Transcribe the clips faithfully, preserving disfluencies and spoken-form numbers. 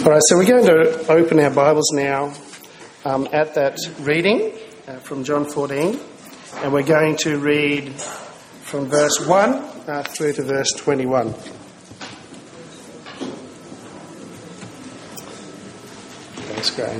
All right, so we're going to open our Bibles now um, at that reading uh, from John fourteen, and we're going to read from verse one uh, through to verse twenty-one. Thanks, Graham.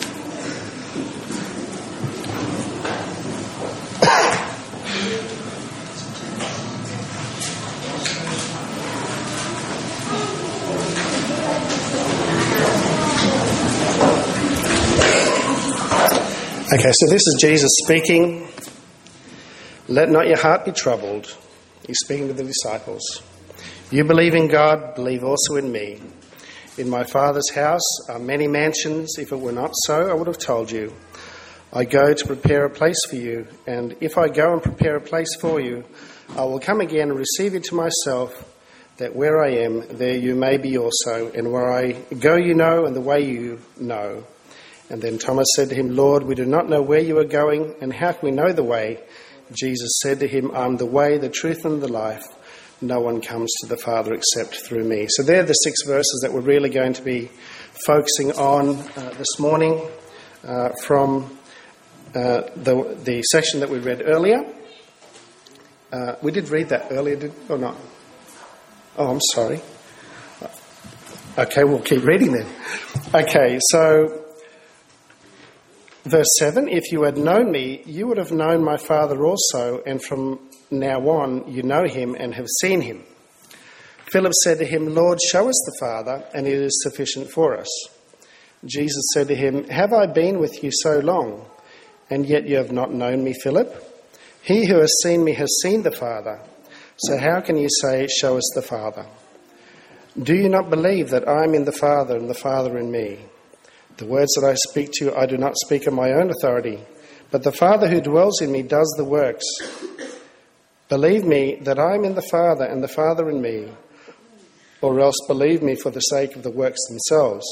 Okay, so this is Jesus speaking. Let not your heart be troubled. He's speaking to the disciples. You believe in God, believe also in me. In my Father's house are many mansions. If it were not so, I would have told you. I go to prepare a place for you, and if I go and prepare a place for you, I will come again and receive you to myself, that where I am, there you may be also, and where I go you know, and the way you know. And then Thomas said to him, Lord, we do not know where you are going, and how can we know the way? Jesus said to him, I am the way, the truth, and the life. No one comes to the Father except through me. So they're the six verses that we're really going to be focusing on uh, this morning uh, from uh, the, the section that we read earlier. Uh, we did read that earlier, did or not? Oh, I'm sorry. Okay, we'll keep reading then. Okay, so verse seven, if you had known me, you would have known my Father also, and from now on you know him and have seen him. Philip said to him, Lord, show us the Father, and it is sufficient for us. Jesus said to him, have I been with you so long, and yet you have not known me, Philip? He who has seen me has seen the Father. So how can you say, show us the Father? Do you not believe that I am in the Father and the Father in me? The words that I speak to you, I do not speak on my own authority, but the Father who dwells in me does the works. Believe me that I am in the Father and the Father in me, or else believe me for the sake of the works themselves.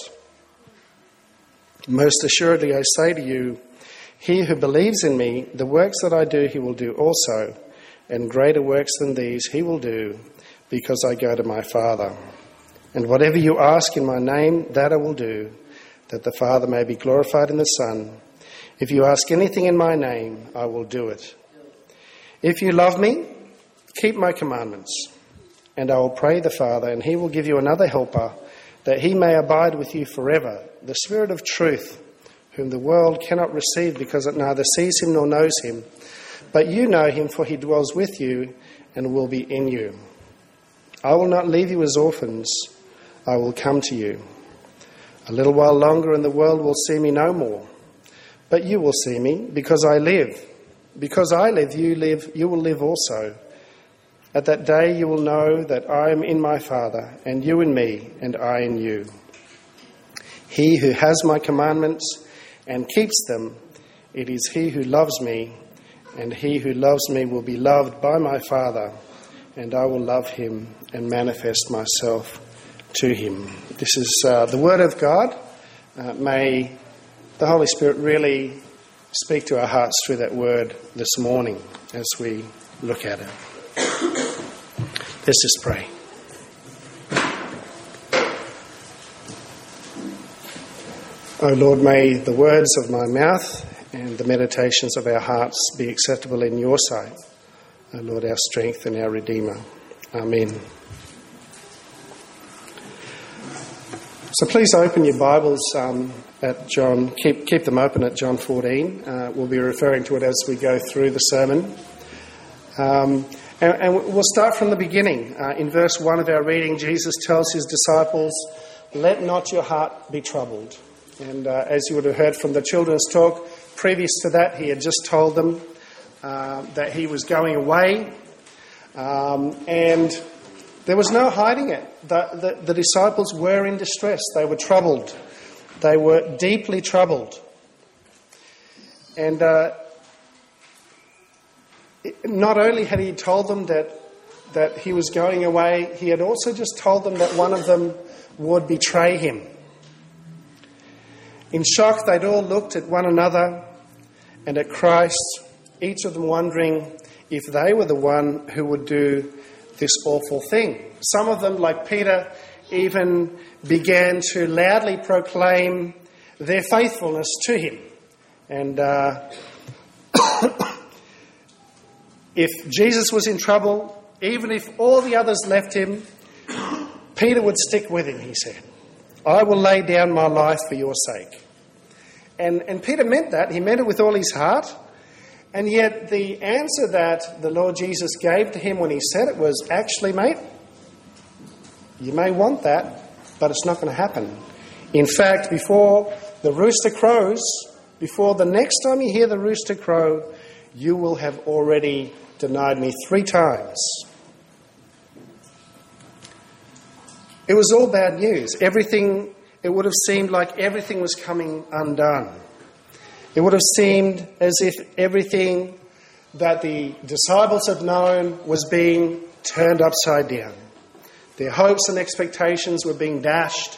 Most assuredly I say to you, he who believes in me, the works that I do he will do also, and greater works than these he will do, because I go to my Father. And whatever you ask in my name, that I will do, that the Father may be glorified in the Son. If you ask anything in my name, I will do it. If you love me, keep my commandments, and I will pray the Father, and he will give you another helper, that he may abide with you forever, the Spirit of truth, whom the world cannot receive because it neither sees him nor knows him. But you know him, for he dwells with you and will be in you. I will not leave you as orphans. I will come to you. A little while longer and the world will see me no more. But you will see me because I live. Because I live, you live, you will live also. At that day you will know that I am in my Father, and you in me, and I in you. He who has my commandments and keeps them, it is he who loves me, and he who loves me will be loved by my Father, and I will love him and manifest myself to him. This is uh, the Word of God. Uh, may the Holy Spirit really speak to our hearts through that Word this morning as we look at it. Let's just pray. O Lord, may the words of my mouth and the meditations of our hearts be acceptable in your sight. O Lord, our strength and our Redeemer. Amen. So please open your Bibles um, at John. Keep keep them open at John fourteen. Uh, we'll be referring to it as we go through the sermon. Um, and, and we'll start from the beginning. Uh, in verse one of our reading, Jesus tells his disciples, "Let not your heart be troubled." And uh, as you would have heard from the children's talk, previous to that, he had just told them uh, that he was going away, um, and there was no hiding it. The, the, the disciples were in distress. They were troubled. They were deeply troubled. And uh, not only had he told them that, that he was going away, he had also just told them that one of them would betray him. In shock, they'd all looked at one another and at Christ, each of them wondering if they were the one who would do this awful thing. Some of them, like Peter, even began to loudly proclaim their faithfulness to him. And uh, if Jesus was in trouble, even if all the others left him, Peter would stick with him, he said. I will lay down my life for your sake. And, and Peter meant that. He meant it with all his heart. And yet the answer that the Lord Jesus gave to him when he said it was, actually, mate, you may want that, but it's not going to happen. In fact, before the rooster crows, before the next time you hear the rooster crow, you will have already denied me three times. It was all bad news. Everything, it would have seemed like everything was coming undone. It would have seemed as if everything that the disciples had known was being turned upside down. Their hopes and expectations were being dashed.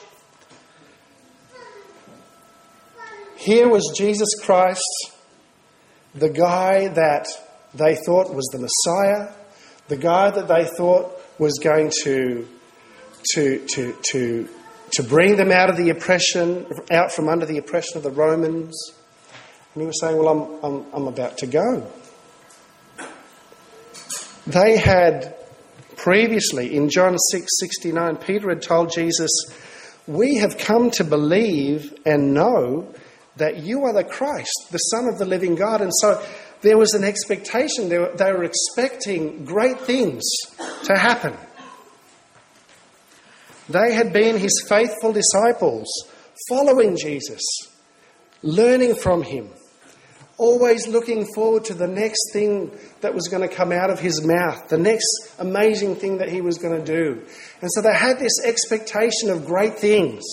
Here was Jesus Christ, the guy that they thought was the Messiah, the guy that they thought was going to, to, to, to, to bring them out of the oppression, out from under the oppression of the Romans. And he was saying, well, I'm, I'm, I'm about to go. They had previously, in John six sixty-nine, Peter had told Jesus, we have come to believe and know that you are the Christ, the Son of the living God. And so there was an expectation. They were, they were expecting great things to happen. They had been his faithful disciples, following Jesus, learning from him, always looking forward to the next thing that was going to come out of his mouth, the next amazing thing that he was going to do. And so they had this expectation of great things.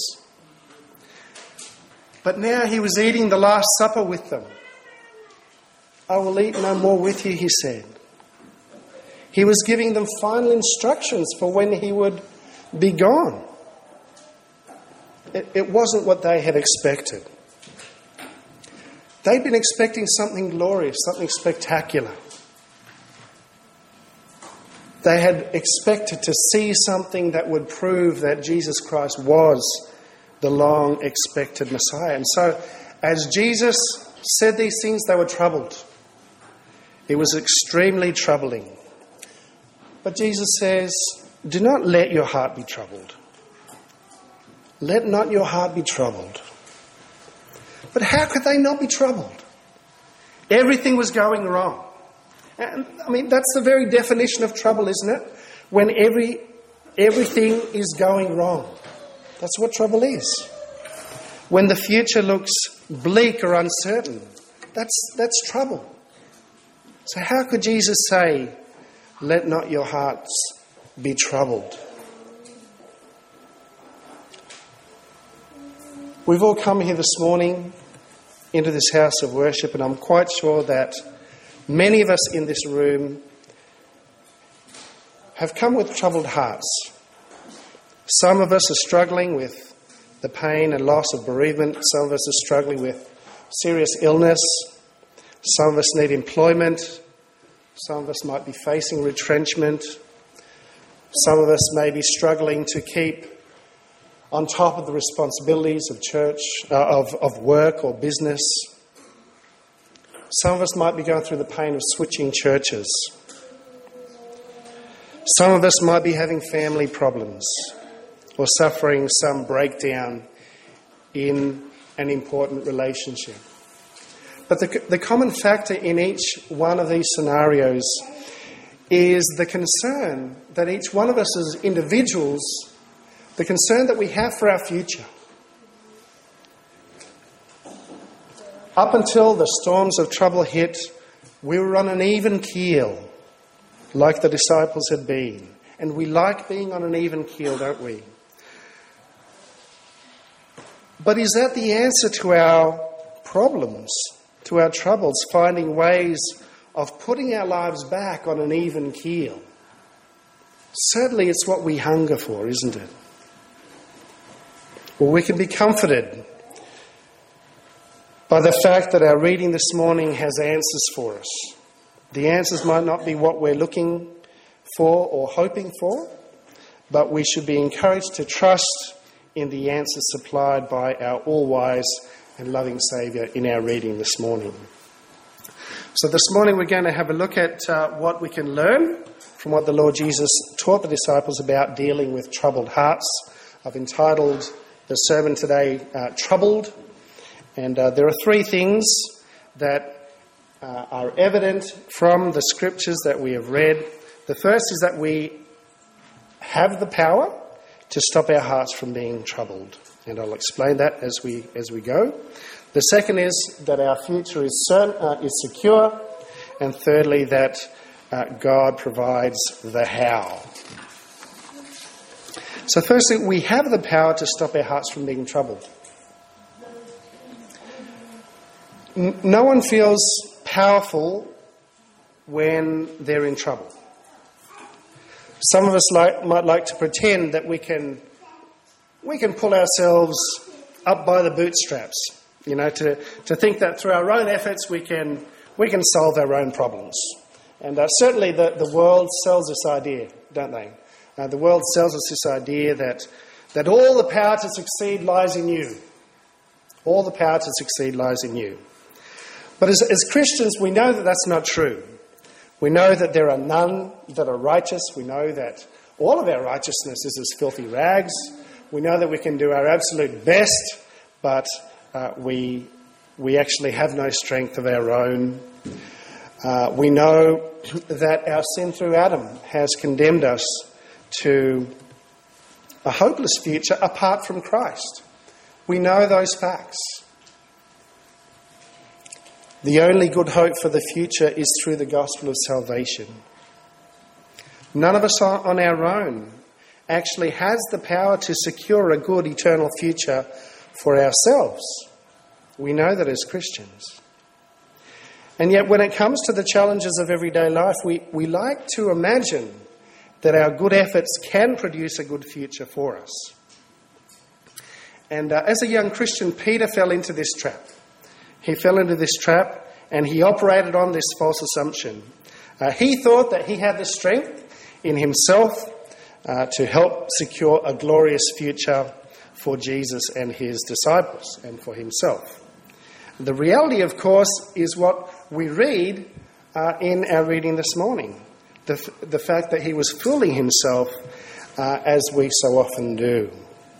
But now he was eating the Last Supper with them. I will eat no more with you, he said. He was giving them final instructions for when he would be gone. It, it wasn't what they had expected. They'd been expecting something glorious, something spectacular. They had expected to see something that would prove that Jesus Christ was the long-expected Messiah. And so, as Jesus said these things, they were troubled. It was extremely troubling. But Jesus says, do not let your heart be troubled. Let not your heart be troubled. But how could they not be troubled? Everything was going wrong. And, I mean, that's the very definition of trouble, isn't it? When every everything is going wrong. That's what trouble is. When the future looks bleak or uncertain, that's that's trouble. So how could Jesus say, let not your hearts be troubled? We've all come here this morning into this house of worship, and I'm quite sure that many of us in this room have come with troubled hearts. Some of us are struggling with the pain and loss of bereavement. Some of us are struggling with serious illness. Some of us need employment. Some of us might be facing retrenchment. Some of us may be struggling to keep on top of the responsibilities of church, uh, of, of work or business. Some of us might be going through the pain of switching churches. Some of us might be having family problems or suffering some breakdown in an important relationship. But the, the common factor in each one of these scenarios is the concern that each one of us as individuals, the concern that we have for our future. Up until the storms of trouble hit, we were on an even keel, like the disciples had been. And we like being on an even keel, don't we? But is that the answer to our problems, to our troubles, finding ways of putting our lives back on an even keel? Certainly it's what we hunger for, isn't it? Well, we can be comforted by the fact that our reading this morning has answers for us. The answers might not be what we're looking for or hoping for, but we should be encouraged to trust in the answers supplied by our all-wise and loving Saviour in our reading this morning. So this morning we're going to have a look at uh, what we can learn from what the Lord Jesus taught the disciples about dealing with troubled hearts. I've entitled the sermon today, uh, Troubled. And uh, there are three things that uh, are evident from the scriptures that we have read. The first is that we have the power to stop our hearts from being troubled. And I'll explain that as we as we go. The second is that our future is certain, uh, is secure. And thirdly, that uh, God provides the how. So firstly, we have the power to stop our hearts from being troubled. N- no one feels powerful when they're in trouble. Some of us like, might like to pretend that we can we can pull ourselves up by the bootstraps, you know, to, to think that through our own efforts we can we can solve our own problems. And uh, certainly the, the world sells this idea, don't they? Uh, the world sells us this idea that that all the power to succeed lies in you. All the power to succeed lies in you. But as, as Christians, we know that that's not true. We know that there are none that are righteous. We know that all of our righteousness is as filthy rags. We know that we can do our absolute best, but uh, we we actually have no strength of our own. Uh, we know that our sin through Adam has condemned us to a hopeless future apart from Christ. We know those facts. The only good hope for the future is through the gospel of salvation. None of us on our own actually has the power to secure a good eternal future for ourselves. We know that as Christians. And yet when it comes to the challenges of everyday life, we, we like to imagine that our good efforts can produce a good future for us. And uh, as a young Christian, Peter fell into this trap. He fell into this trap and he operated on this false assumption. Uh, he thought that he had the strength in himself uh, to help secure a glorious future for Jesus and his disciples and for himself. The reality, of course, is what we read uh, in our reading this morning. The, f- the fact that he was fooling himself uh, as we so often do.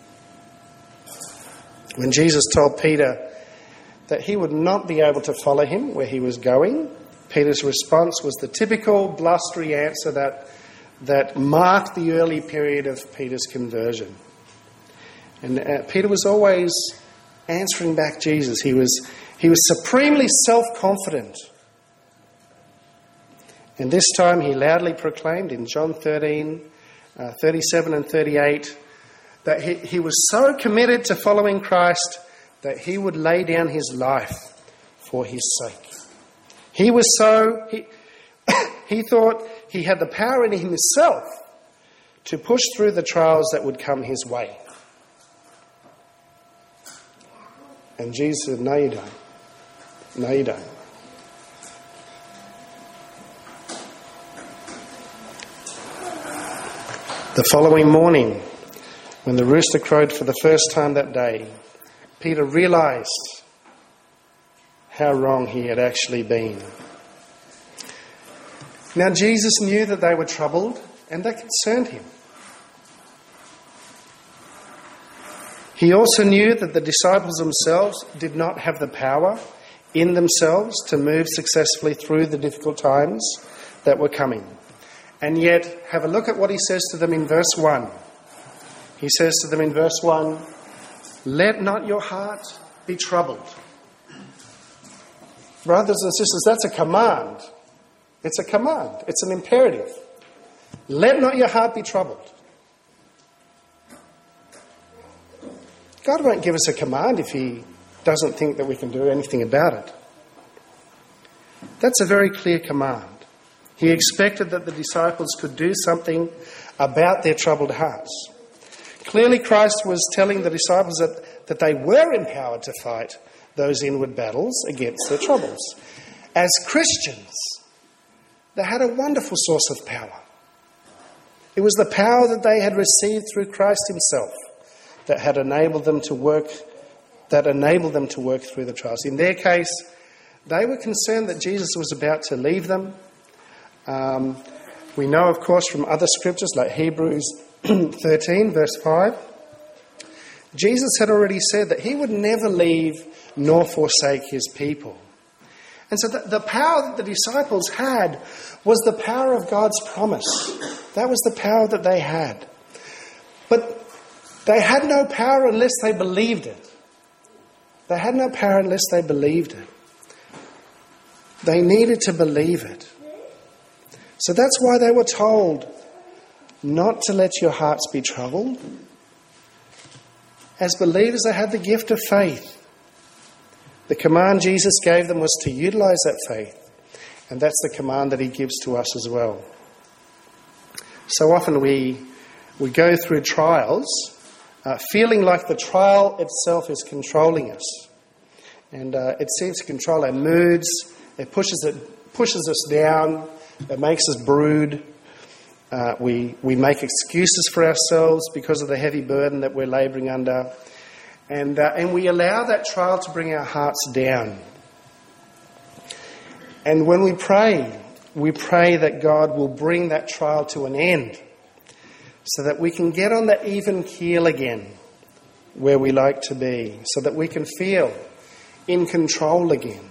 When Jesus told Peter that he would not be able to follow him where he was going, Peter's response was the typical blustery answer that that marked the early period of Peter's conversion. And uh, Peter was always answering back Jesus. He was he was supremely self-confident. And this time he loudly proclaimed in John thirteen, uh, thirty-seven and thirty-eight, that he, he was so committed to following Christ that he would lay down his life for his sake. He was so, he, he thought he had the power in himself to push through the trials that would come his way. And Jesus said, no you don't. No you don't. The following morning, when the rooster crowed for the first time that day, Peter realised how wrong he had actually been. Now Jesus knew that they were troubled and that concerned him. He also knew that the disciples themselves did not have the power in themselves to move successfully through the difficult times that were coming. And yet, have a look at what he says to them in verse one. He says to them in verse one, let not your heart be troubled. Brothers and sisters, that's a command. It's a command. It's an imperative. Let not your heart be troubled. God won't give us a command if he doesn't think that we can do anything about it. That's a very clear command. He expected that the disciples could do something about their troubled hearts. Clearly, Christ was telling the disciples that, that they were empowered to fight those inward battles against their troubles. As Christians, they had a wonderful source of power. It was the power that they had received through Christ himself that had enabled them to work, that enabled them to work through the trials. In their case, they were concerned that Jesus was about to leave them. Um, we know, of course, from other scriptures like Hebrews thirteen, verse five, Jesus had already said that he would never leave nor forsake his people. And so the, the power that the disciples had was the power of God's promise. That was the power that they had. But they had no power unless they believed it. They had no power unless they believed it. They needed to believe it. So that's why they were told not to let your hearts be troubled. As believers, they had the gift of faith. The command Jesus gave them was to utilize that faith. And that's the command that he gives to us as well. So often we we go through trials uh, feeling like the trial itself is controlling us. And uh, it seems to control our moods. It pushes it pushes us down. It makes us brood. Uh, we, we make excuses for ourselves because of the heavy burden that we're labouring under. And uh, and we allow that trial to bring our hearts down. And when we pray, we pray that God will bring that trial to an end so that we can get on the even keel again where we like to be, so that we can feel in control again.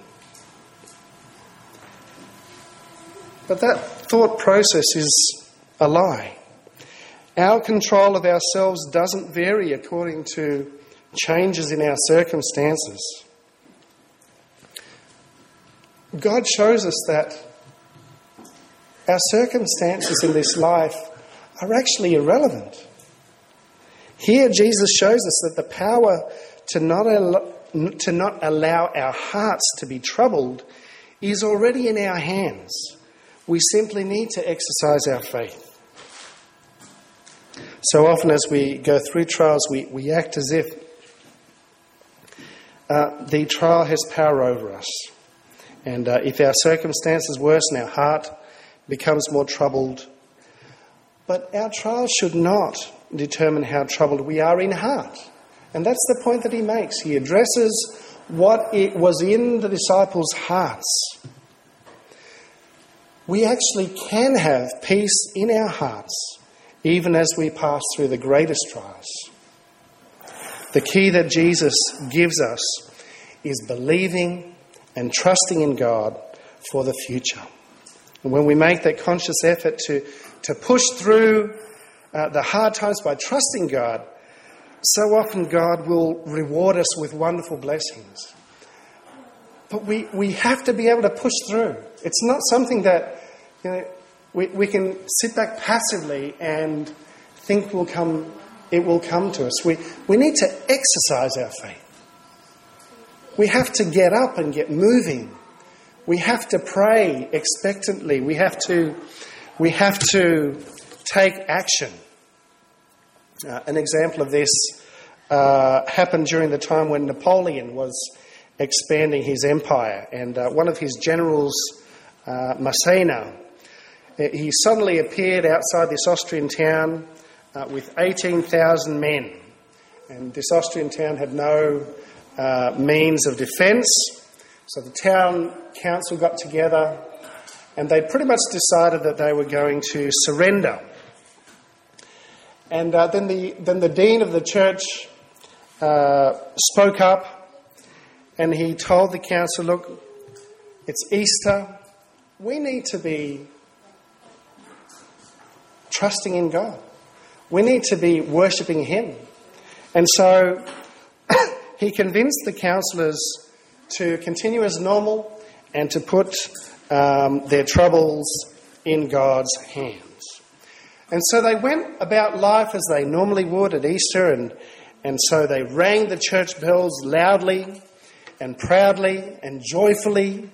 But that thought process is a lie. Our control of ourselves doesn't vary according to changes in our circumstances. God shows us that our circumstances in this life are actually irrelevant. Here Jesus shows us that the power to not allow, to not allow our hearts to be troubled is already in our hands. We simply need to exercise our faith. So often as we go through trials, we, we act as if uh, the trial has power over us. And uh, if our circumstances worsen, our heart becomes more troubled. But our trial should not determine how troubled we are in heart. And that's the point that he makes. He addresses what it was in the disciples' hearts. We actually can have peace in our hearts, even as we pass through the greatest trials. The key that Jesus gives us is believing and trusting in God for the future. And when we make that conscious effort to, to push through uh, the hard times by trusting God, so often God will reward us with wonderful blessings. But we, we have to be able to push through. It's not something that, you know, we, we can sit back passively and think will come, it will come to us. We, we need to exercise our faith. We have to get up and get moving. We have to pray expectantly. We have to, we have to take action. Uh, an example of this uh, happened during the time when Napoleon was expanding his empire. And uh, one of his generals, uh, Massena, he suddenly appeared outside this Austrian town uh, with eighteen thousand men. And this Austrian town had no uh, means of defence. So the town council got together and they pretty much decided that they were going to surrender. And uh, then the then the dean of the church uh, spoke up and he told the council, look, it's Easter. We need to be trusting in God. We need to be worshipping him. And so he convinced the councillors to continue as normal and to put um, their troubles in God's hands. And so they went about life as they normally would at Easter, and, and so they rang the church bells loudly and proudly and joyfully.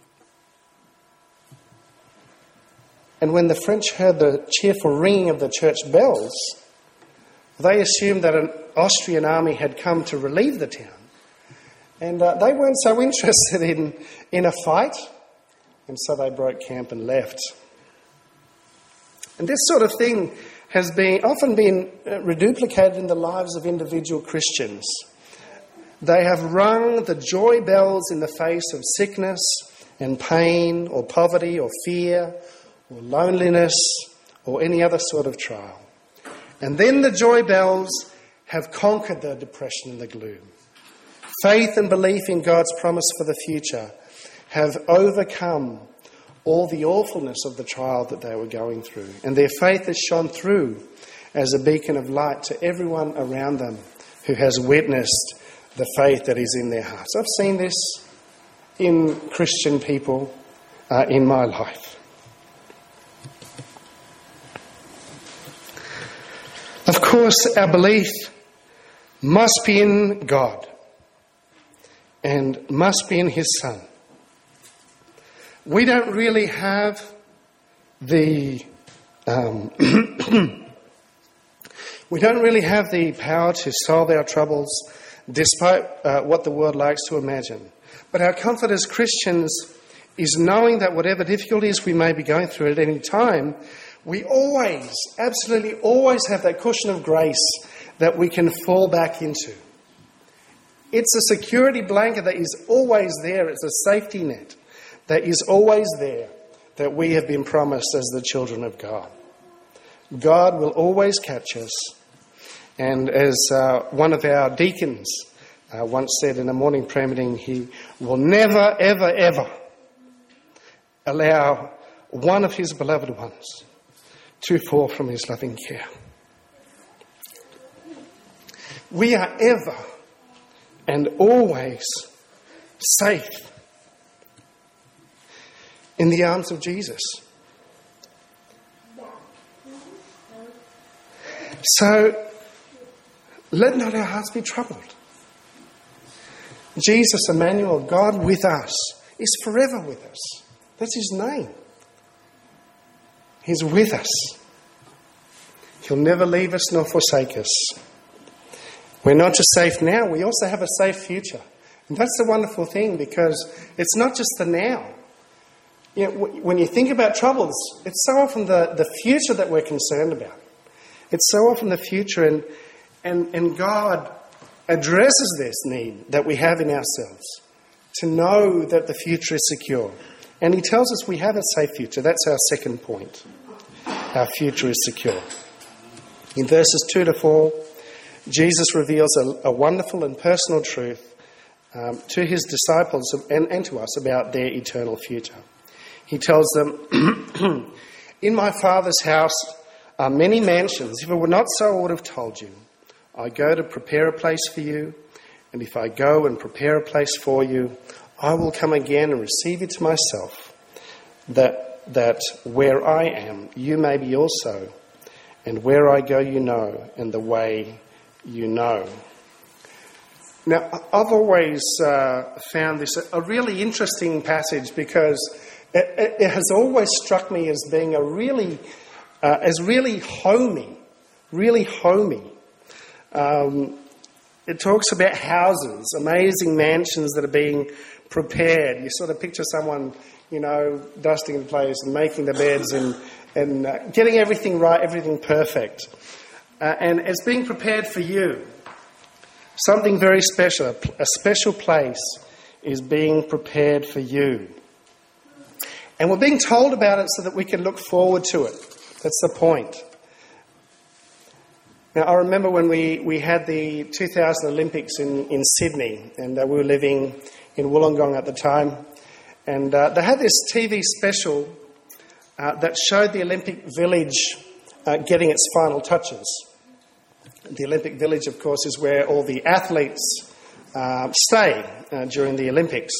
And when the French heard the cheerful ringing of the church bells, they assumed that an Austrian army had come to relieve the town. And uh, they weren't so interested in, in a fight, and so they broke camp and left. And this sort of thing has been often been reduplicated in the lives of individual Christians. They have rung the joy bells in the face of sickness and pain or poverty or fear or loneliness or any other sort of trial. And then the joy bells have conquered the depression and the gloom. Faith and belief in God's promise for the future have overcome all the awfulness of the trial that they were going through. And their faith has shone through as a beacon of light to everyone around them who has witnessed the faith that is in their hearts. I've seen this in Christian people uh, in my life. Of course, our belief must be in God and must be in His Son. We don't really have the um, we don't really have the power to solve our troubles, despite uh, what the world likes to imagine. But our comfort as Christians is knowing that whatever difficulties we may be going through at any time, we always, absolutely always have that cushion of grace that we can fall back into. It's a security blanket that is always there. It's a safety net that is always there that we have been promised as the children of God. God will always catch us. And as uh, one of our deacons uh, once said in a morning prayer meeting, he will never, ever, ever allow one of his beloved ones to fall from his loving care. We are ever and always safe in the arms of Jesus. So, let not our hearts be troubled. Jesus, Emmanuel, God with us, is forever with us. That's His name. He's with us. He'll never leave us nor forsake us. We're not just safe now, we also have a safe future. And that's the wonderful thing, because it's not just the now. You know, when you think about troubles, it's so often the, the future that we're concerned about. It's so often the future, and, and, and God addresses this need that we have in ourselves to know that the future is secure. And He tells us we have a safe future. That's our second point. Our future is secure. In verses two to four, Jesus reveals a, a wonderful and personal truth um, to His disciples and, and to us about their eternal future. He tells them, "In my Father's house are many mansions. If it were not so, I would have told you. I go to prepare a place for you, and if I go and prepare a place for you, I will come again and receive you to myself, that, that where I am, you may be also, and where I go you know, and the way you know." Now, I've always uh, found this a really interesting passage, because it, it has always struck me as being a really, uh, as really homey, really homey. Um, it talks about houses, amazing mansions that are being prepared. You sort of picture someone, you know, dusting the place and making the beds and, and uh, getting everything right, everything perfect. Uh, and it's being prepared for you. Something very special, a special place is being prepared for you. And we're being told about it so that we can look forward to it. That's the point. Now, I remember when we, we had the two thousand Olympics in, in Sydney, and uh, we were living in Wollongong at the time, and uh, they had this T V special uh, that showed the Olympic Village uh, getting its final touches. The Olympic Village, of course, is where all the athletes uh, stay uh, during the Olympics.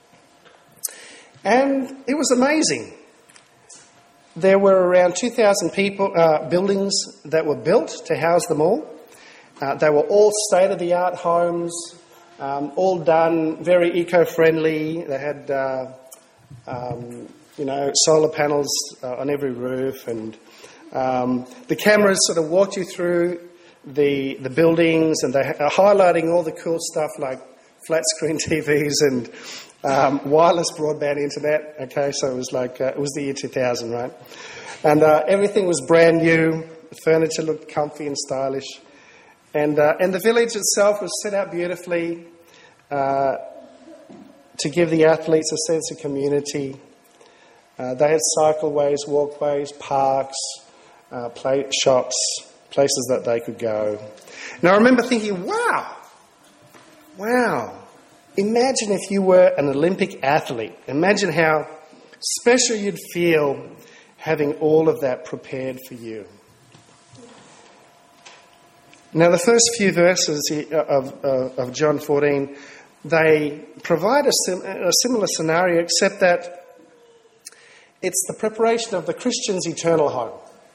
And it was amazing. There were around two thousand people, uh, buildings that were built to house them all. Uh, they were all state-of-the-art homes, um, all done very eco-friendly. They had, uh, um, you know, solar panels uh, on every roof, and um, the cameras sort of walked you through the the buildings, and they are highlighting all the cool stuff like flat-screen T Vs and Um, wireless broadband internet. Okay, so it was like uh, it was the year two thousand, right? And uh, everything was brand new. The furniture looked comfy and stylish. And, uh, and the village itself was set out beautifully uh, to give the athletes a sense of community. Uh, they had cycleways, walkways, parks, uh, play, shops, places that they could go. And I remember thinking, wow, wow, imagine if you were an Olympic athlete. Imagine how special you'd feel having all of that prepared for you. Now, the first few verses of, of, of John fourteen, they provide a, sim, a similar scenario, except that it's the preparation of the Christian's eternal home.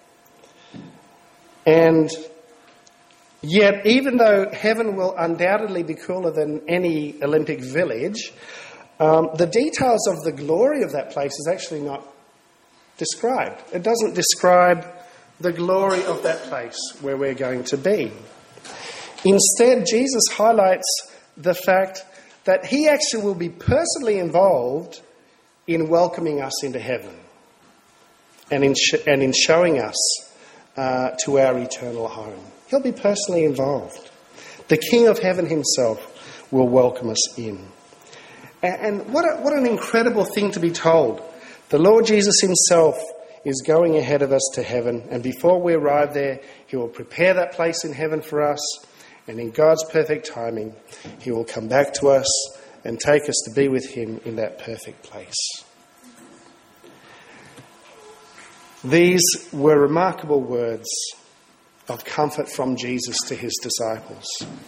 And yet, even though heaven will undoubtedly be cooler than any Olympic village, um, the details of the glory of that place is actually not described. It doesn't describe the glory of that place where we're going to be. Instead, Jesus highlights the fact that he actually will be personally involved in welcoming us into heaven and in, sh- and in showing us uh, to our eternal home. He'll be personally involved. The King of Heaven himself will welcome us in. And, and what, a, what an incredible thing to be told. The Lord Jesus himself is going ahead of us to heaven, and before we arrive there, he will prepare that place in heaven for us, and in God's perfect timing, he will come back to us and take us to be with him in that perfect place. These were remarkable words of comfort from Jesus to his disciples.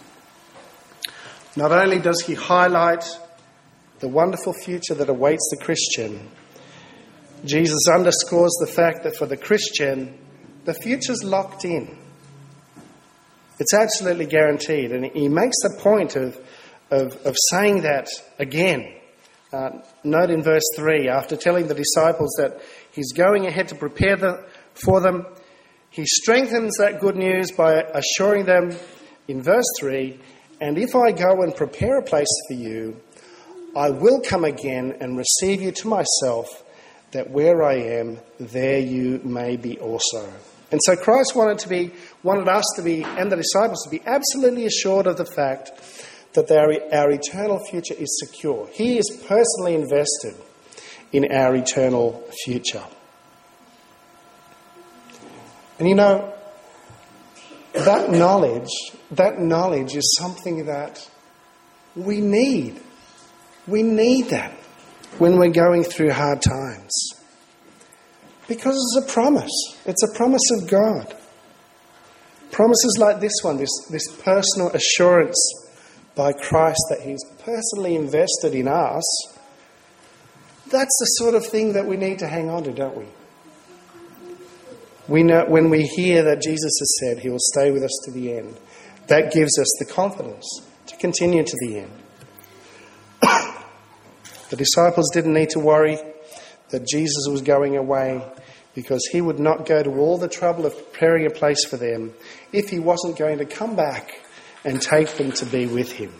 Not only does he highlight the wonderful future that awaits the Christian, Jesus underscores the fact that for the Christian, the future's locked in. It's absolutely guaranteed. And he makes the point of, of, of saying that again. Uh, note in verse three, after telling the disciples that he's going ahead to prepare the, for them, he strengthens that good news by assuring them in verse three, and if I go and prepare a place for you, I will come again and receive you to myself, that where I am, there you may be also. And so Christ wanted to be, wanted us to be, and the disciples to be absolutely assured of the fact that our, our eternal future is secure. He is personally invested in our eternal future. And you know, that knowledge, that knowledge is something that we need. We need that when we're going through hard times. Because it's a promise. It's a promise of God. Promises like this one, this, this personal assurance by Christ that he's personally invested in us, that's the sort of thing that we need to hang on to, don't we? We know when we hear that Jesus has said he will stay with us to the end, that gives us the confidence to continue to the end. The disciples didn't need to worry that Jesus was going away, because he would not go to all the trouble of preparing a place for them if he wasn't going to come back and take them to be with him.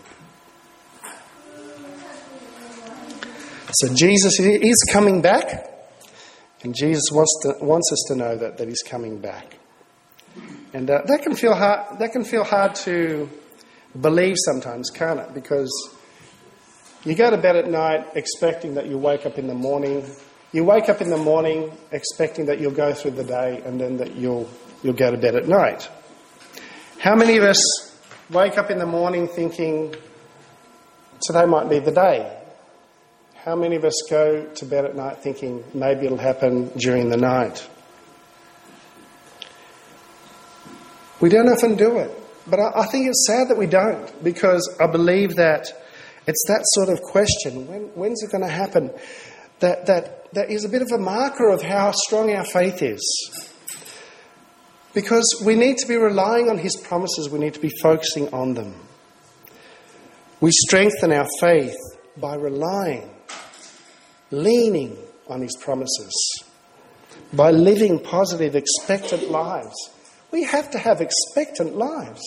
So Jesus is coming back, and Jesus wants to, wants us to know that, that he's coming back. And uh, that can feel hard. That can feel hard to believe sometimes, can't it? Because you go to bed at night expecting that you'll wake up in the morning. You wake up in the morning expecting that you'll go through the day and then that you'll you'll go to bed at night. How many of us wake up in the morning thinking today might be the day? How many of us go to bed at night thinking maybe it'll happen during the night? We don't often do it. But I, I think it's sad that we don't, because I believe that it's that sort of question, when, when's it going to happen, that, that, that is a bit of a marker of how strong our faith is. Because we need to be relying on his promises, we need to be focusing on them. We strengthen our faith by relying, leaning on his promises, by living positive, expectant lives. We have to have expectant lives.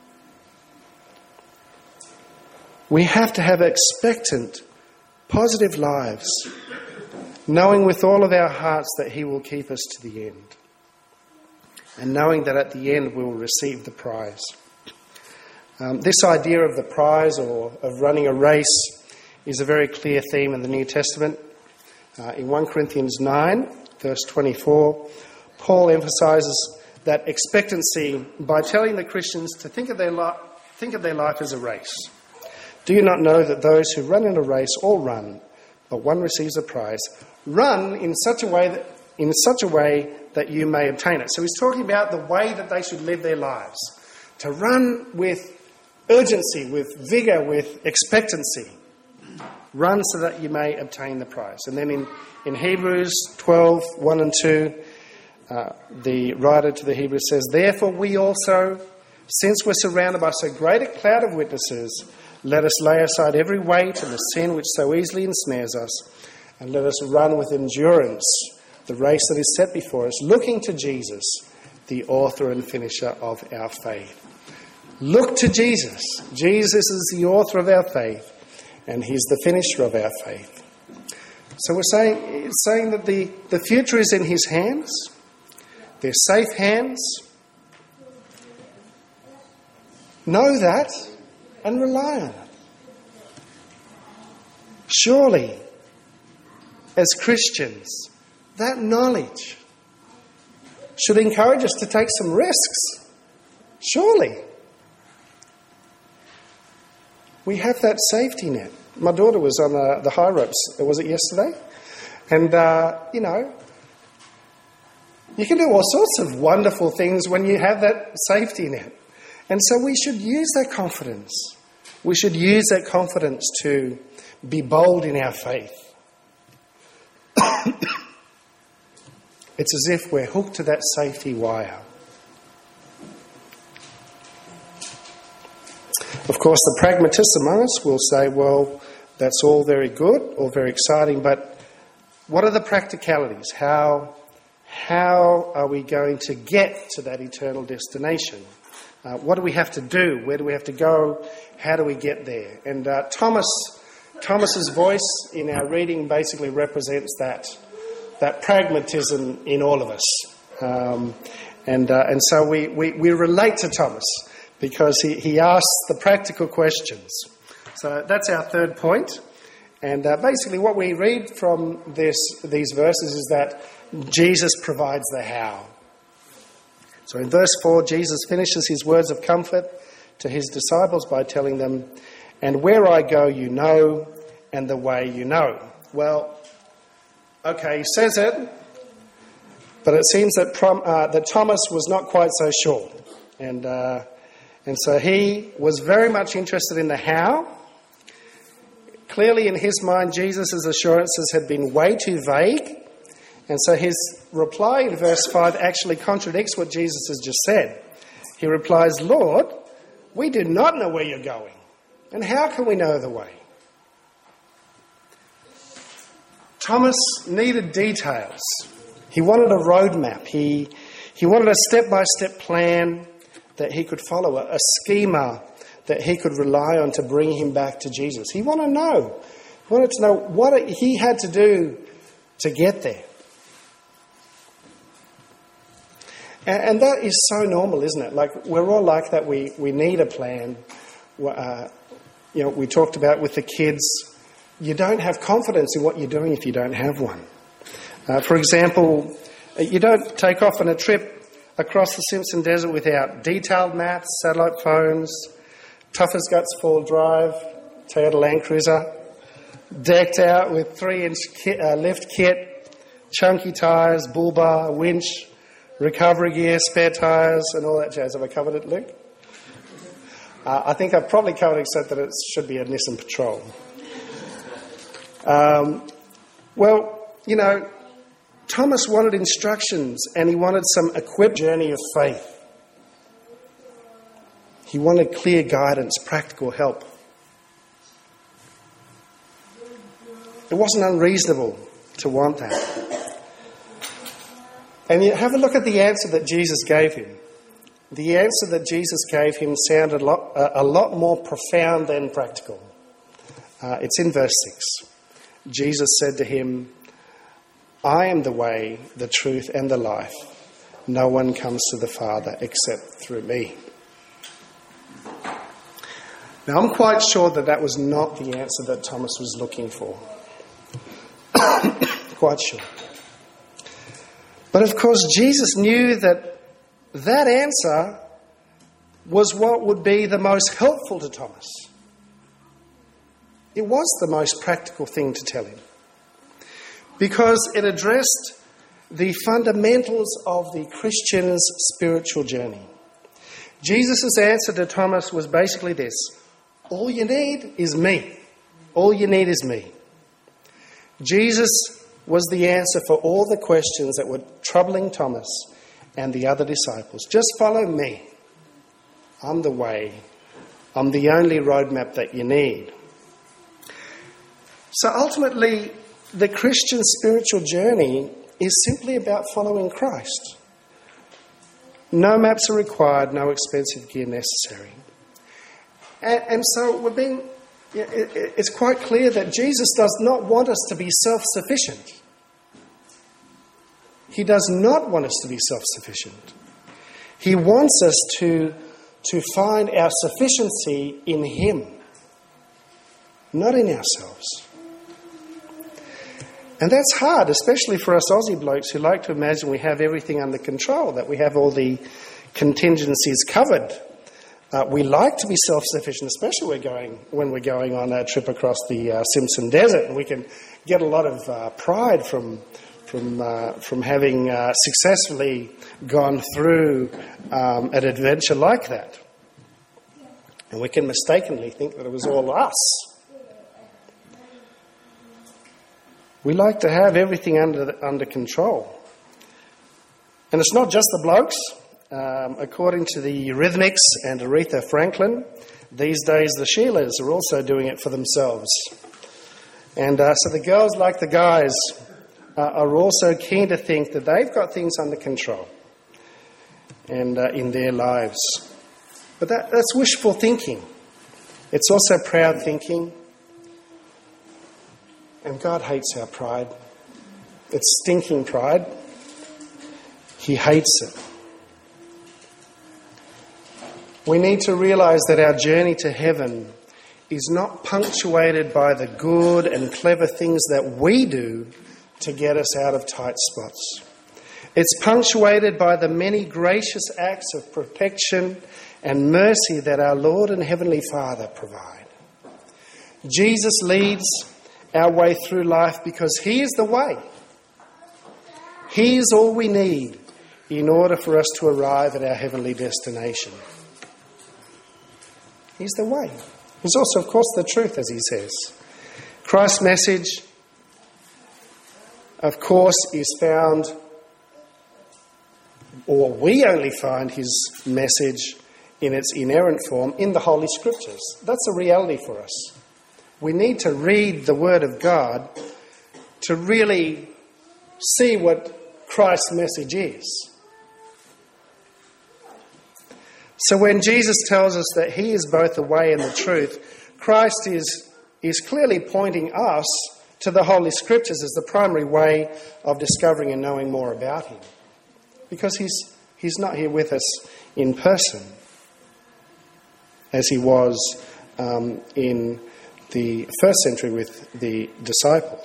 We have to have expectant, positive lives, knowing with all of our hearts that he will keep us to the end. and knowing that at the end we will receive the prize. Um, this idea of the prize or of running a race is a very clear theme in the New Testament. Uh, in First Corinthians nine, verse twenty-four, Paul emphasises that expectancy by telling the Christians to think of their li- think of their life as a race. Do you not know that those who run in a race all run, but one receives a prize? Run in such a way that in such a way that you may obtain it. So he's talking about the way that they should live their lives. To run with urgency, with vigour, with expectancy. Run so that you may obtain the prize. And then in, in Hebrews twelve, one and two, uh, the writer to the Hebrews says, therefore we also, since we're surrounded by so great a cloud of witnesses, let us lay aside every weight and the sin which so easily ensnares us, and let us run with endurance the race that is set before us, looking to Jesus, the author and finisher of our faith. Look to Jesus. Jesus is the author of our faith, and he's the finisher of our faith. So we're saying, it's saying that the, the future is in his hands. They're safe hands. Know that and rely on it. Surely, as Christians, that knowledge should encourage us to take some risks. Surely. We have that safety net. My daughter was on uh, the high ropes, was it yesterday? And, uh, you know, you can do all sorts of wonderful things when you have that safety net. And so we should use that confidence. We should use that confidence to be bold in our faith. It's as if we're hooked to that safety wire. Of course, the pragmatists among us will say, well, that's all very good, all very exciting, but what are the practicalities? How, how are we going to get to that eternal destination? Uh, what do we have to do? Where do we have to go? How do we get there? And uh, Thomas, Thomas's voice in our reading basically represents that, that pragmatism in all of us. Um, and, uh, and so we, we, we relate to Thomas, because he, he asks the practical questions. So that's our third point. And uh, basically what we read from this, these verses is that Jesus provides the how. So in verse four, Jesus finishes his words of comfort to his disciples by telling them, and where I go you know, and the way you know. Well, okay, he says it, but it seems that, prom, uh, that Thomas was not quite so sure. And... Uh, And so he was very much interested in the how. Clearly in his mind, Jesus' assurances had been way too vague. And so his reply in verse five actually contradicts what Jesus has just said. He replies, Lord, we do not know where you're going. And how can we know the way? Thomas needed details. He wanted a roadmap. He, he wanted a step-by-step plan that he could follow, a, a schema that he could rely on to bring him back to Jesus. He wanted to know. He wanted to know what he had to do to get there. And, and that is so normal, isn't it? Like, we're all like that. We, we need a plan. Uh, you know, we talked about with the kids, you don't have confidence in what you're doing if you don't have one. Uh, for example, you don't take off on a trip across the Simpson Desert without detailed maps, satellite phones, tough as guts four-wheel drive, Toyota Land Cruiser, decked out with three-inch kit, uh, lift kit, chunky tyres, bull bar, winch, recovery gear, spare tyres, and all that jazz. Have I covered it, Luke? Uh, I think I've probably covered it except that it should be a Nissan Patrol. Um, well, you know, Thomas wanted instructions and he wanted some equipped journey of faith. He wanted clear guidance, practical help. It wasn't unreasonable to want that. And you have a look at the answer that Jesus gave him. The answer that Jesus gave him sounded a lot, a lot more profound than practical. Uh, it's in verse six. Jesus said to him, I am the way, the truth, and the life. no one comes to the Father except through me. Now, I'm quite sure that that was not the answer that Thomas was looking for. Quite sure. But of course, Jesus knew that that answer was what would be the most helpful to Thomas. It was the most practical thing to tell him, because it addressed the fundamentals of the Christian's spiritual journey. Jesus' answer to Thomas was basically this: all you need is me. All you need is me. Jesus was the answer for all the questions that were troubling Thomas and the other disciples. Just follow me. I'm the way. I'm the only roadmap that you need. So ultimately, the Christian spiritual journey is simply about following Christ. No maps are required, no expensive gear necessary. And, and so we're being, it, it's quite clear that Jesus does not want us to be self-sufficient. He does not want us to be self-sufficient. He wants us to, to find our sufficiency in Him, not in ourselves. And that's hard, especially for us Aussie blokes who like to imagine we have everything under control, that we have all the contingencies covered. Uh, we like to be self-sufficient, especially we're going, when we're going on a trip across the uh, Simpson Desert, and we can get a lot of uh, pride from from uh, from having uh, successfully gone through um, an adventure like that. And we can mistakenly think that it was all us. We like to have everything under under control. And it's not just the blokes. Um, according to the Eurythmics and Aretha Franklin, these days the Sheilas are also doing it for themselves. And uh, so the girls, like the guys, uh, are also keen to think that they've got things under control and uh, in their lives. But that, that's wishful thinking. It's also proud thinking. And God hates our pride. It's stinking pride. He hates it. We need to realise that our journey to heaven is not punctuated by the good and clever things that we do to get us out of tight spots. It's punctuated by the many gracious acts of protection and mercy that our Lord and Heavenly Father provide. Jesus leads our way through life because He is the way. He is all we need in order for us to arrive at our heavenly destination. He's the way. He's also, of course, the truth, as He says. Christ's message, of course, is found, or we only find His message in its inerrant form in the Holy Scriptures. That's a reality for us. We need to read the Word of God to really see what Christ's message is. So when Jesus tells us that He is both the way and the truth, Christ is, is clearly pointing us to the Holy Scriptures as the primary way of discovering and knowing more about Him. Because He's, he's not here with us in person, as He was um, in the first century with the disciples.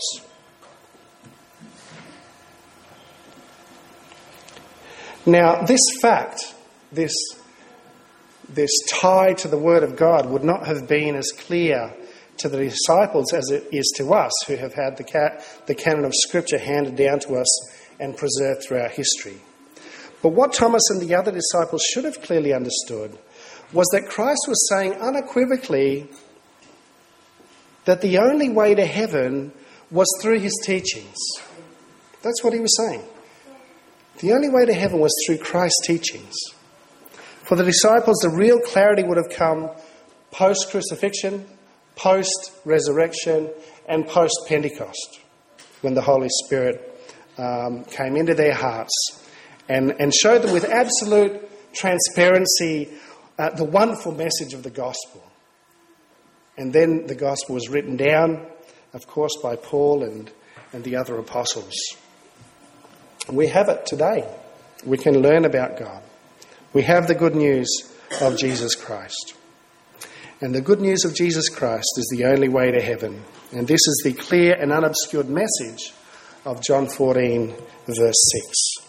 Now, this fact, this This tie to the Word of God would not have been as clear to the disciples as it is to us, who have had the, ca- the canon of Scripture handed down to us and preserved throughout history. But what Thomas and the other disciples should have clearly understood was that Christ was saying unequivocally that the only way to heaven was through His teachings. That's what He was saying. The only way to heaven was through Christ's teachings. For the disciples, the real clarity would have come post-crucifixion, post-resurrection, and post-Pentecost, when the Holy Spirit um, came into their hearts and, and showed them with absolute transparency uh, the wonderful message of the gospel. And then the gospel was written down, of course, by Paul and, and the other apostles. And we have it today We can learn about God. We have the good news of Jesus Christ. And the good news of Jesus Christ is the only way to heaven. And this is the clear and unobscured message of John fourteen, verse six.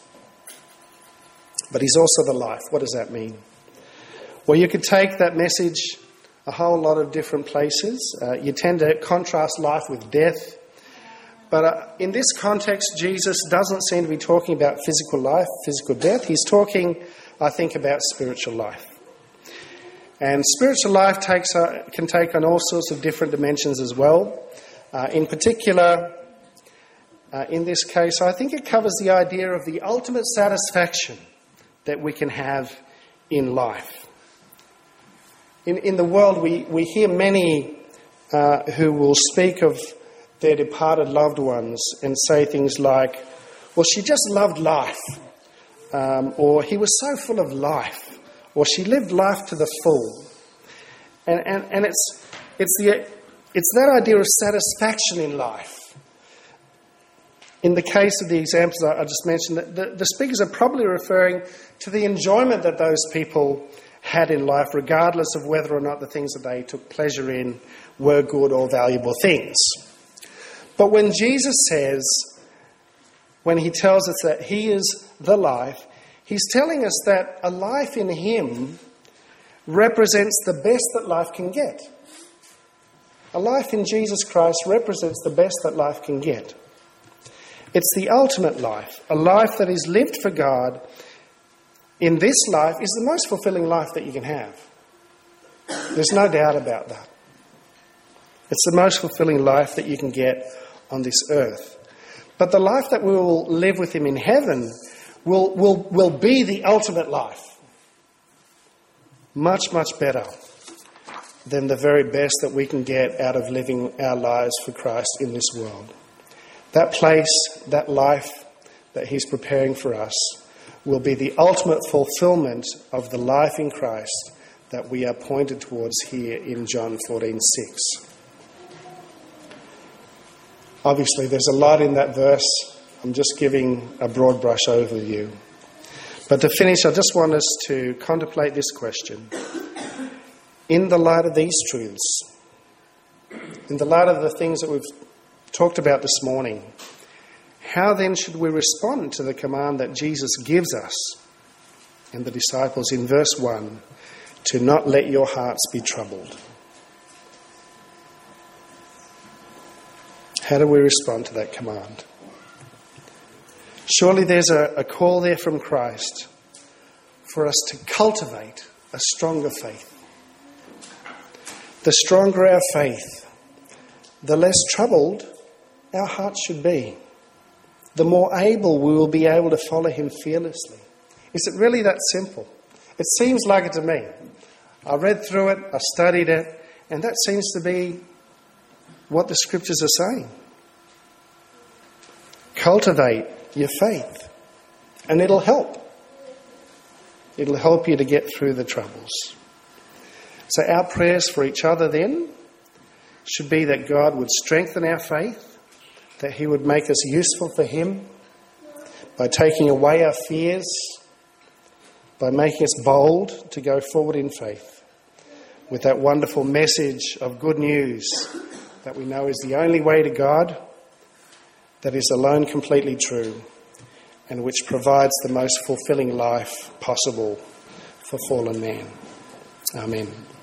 But he's also the life. What does that mean? Well, you could take that message a whole lot of different places. Uh, you tend to contrast life with death. But uh, in this context, Jesus doesn't seem to be talking about physical life, physical death. He's talking, I think, about spiritual life. And spiritual life takes uh, can take on all sorts of different dimensions as well. Uh, in particular, uh, in this case, I think it covers the idea of the ultimate satisfaction that we can have in life. In, in the world, we, we hear many uh, who will speak of their departed loved ones and say things like, well, she just loved life, um, or he was so full of life, or she lived life to the full. And, and, and it's, it's, the, it's that idea of satisfaction in life. In the case of the examples I just mentioned, the, the speakers are probably referring to the enjoyment that those people had in life, regardless of whether or not the things that they took pleasure in were good or valuable things. But when Jesus says, when he tells us that he is the life, he's telling us that a life in him represents the best that life can get. A life in Jesus Christ represents the best that life can get. It's the ultimate life, a life that is lived for God in this life is the most fulfilling life that you can have. There's no doubt about that. It's the most fulfilling life that you can get on this earth. But the life that we will live with him in heaven will, will, will be the ultimate life. Much, much better than the very best that we can get out of living our lives for Christ in this world. That place, that life that he's preparing for us will be the ultimate fulfillment of the life in Christ that we are pointed towards here in John fourteen six. Obviously, there's a lot in that verse. I'm just giving a broad brush overview. But to finish, I just want us to contemplate this question. In the light of these truths, in the light of the things that we've talked about this morning, how then should we respond to the command that Jesus gives us and the disciples in verse one, to not let your hearts be troubled? How do we respond to that command? Surely there's a, a call there from Christ for us to cultivate a stronger faith. The stronger our faith, the less troubled our hearts should be. The more able we will be able to follow him fearlessly. Is it really that simple? It seems like it to me. I read through it, I studied it, and that seems to be what the scriptures are saying. Cultivate your faith, and it'll help. It'll help you to get through the troubles. So our prayers for each other then should be that God would strengthen our faith, that he would make us useful for him by taking away our fears, by making us bold to go forward in faith with that wonderful message of good news that we know is the only way to God, that is alone completely true, and which provides the most fulfilling life possible for fallen man. Amen.